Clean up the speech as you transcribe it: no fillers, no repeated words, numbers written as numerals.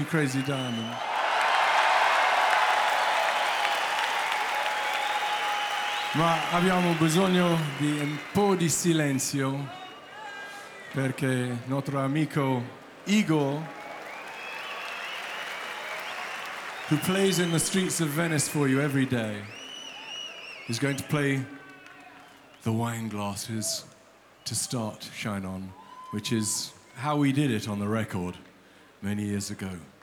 Crazy Diamond. Ma abbiamo bisogno di un po' di silenzio perché nostro amico Igor, who plays in the streets of Venice for you every day, is going to play the wine glasses to start Shine On, which is how we did it on the record many years ago.